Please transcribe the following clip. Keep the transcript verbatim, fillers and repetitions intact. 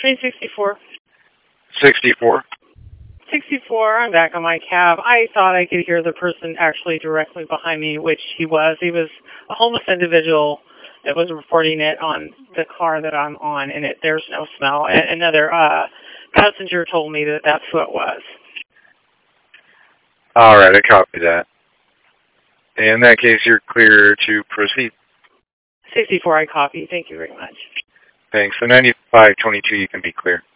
Train sixty-four. sixty-four. sixty-four, I'm back on my cab. I thought I could hear the person actually directly behind me, which he was. He was a homeless individual that was reporting it on the car that I'm on, and it, there's no smell. And another uh, passenger told me that that's who it was. All right, I copy that. In that case, you're clear to proceed. sixty-four, I copy. Thank you very much. Thanks. So ninety-five twenty-two, you can be clear.